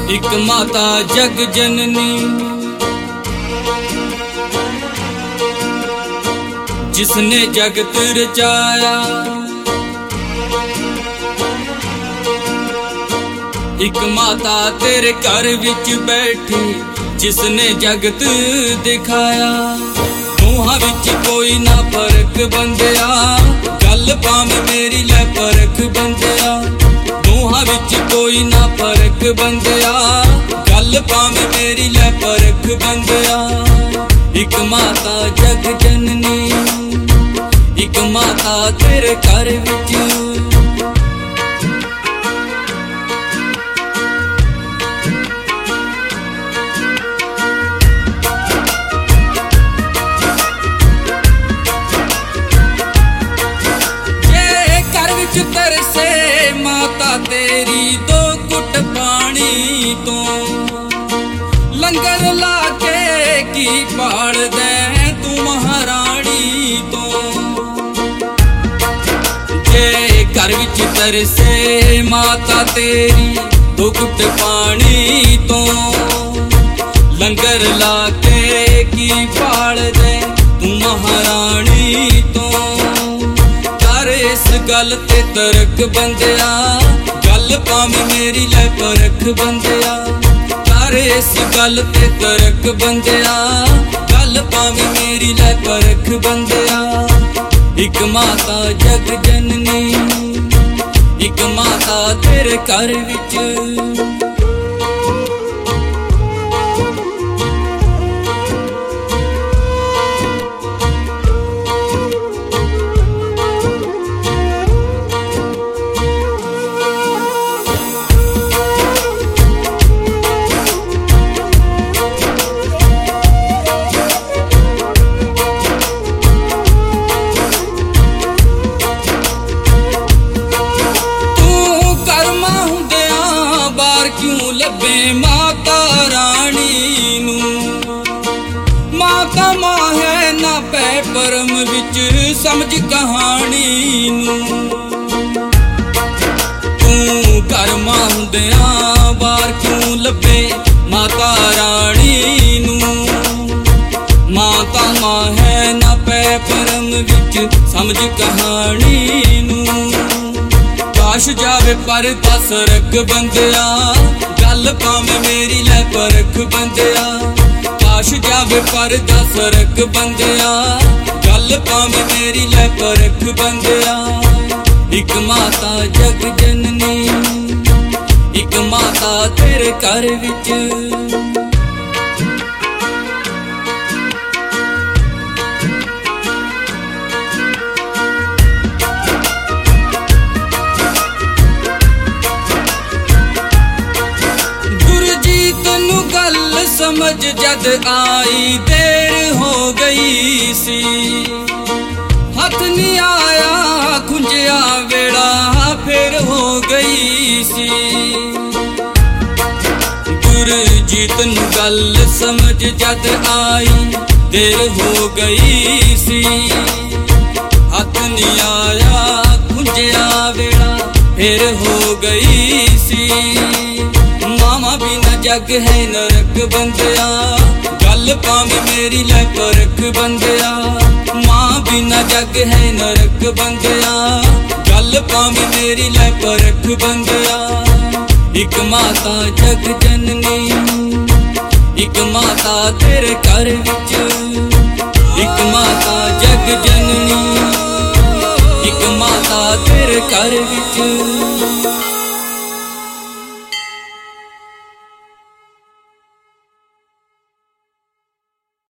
एक माता जग जननी जिसने जगत रचाया, एक माता तेरे घर विच बैठी जिसने जगत दिखाया। मूहां विच कोई ना फर्क बंदिया, गल भावें मेरी लै परख बंदिया। मूहां विच कोई ना फर्क बंदिया, गल भावें मेरी लै परख बंदिया। एक माता जग जननी, एक माता तेरे घर विच। तरसे माता तेरी दो घुट पानी तो, लंगर लाके की पाल दे तू महारानी तो। जे घर विच तरसे माता तेरी दो घुट पानी तो, लंगर लाके की पाल दे तू महारानी तो। इस गल ते तरक बंदिया, गल भावें मेरी लै परख बंदिया। कर इस गल ते तरक बंदिया, गल भावें मेरी लै परख बंदिया। एक माता जग जननी, एक माता तेरे घर विच। माता रानी नू माता मां है ना पै परम विच समझ कहानी नू। तू घर मां हुंदियां बार क्यों लभे माता रानी नू। माता मां है ना पै परम विच समझ कहानी नू। काश जावे पर सरक बंदिया, गल भावें मेरी लै परख बंदिया। काश जावे पर सरक बंदिया, गल भावें मेरी लै परख बंदिया। एक माता जग जननी, एक माता तेरे घर विच। समझ जद आई देर हो गई सी, हथ नहीं आया खुंजिया वेड़ा फिर हो गई सी। गुरजीत नू गल समझ जद आई देर हो गई सी, हथ नहीं आया खुंजिया वेड़ा फिर हो गई सी। मामा भी न जग है नरक बंदिया, गल भावें मेरी लै परख बंदिया। मां भी न जग है नरक बंदिया, गल भावें मेरी लै परख बंदिया। एक माता जग जननी, एक माता तेरे घर विच। एक माता जग जननी, एक माता तेरे घर विच।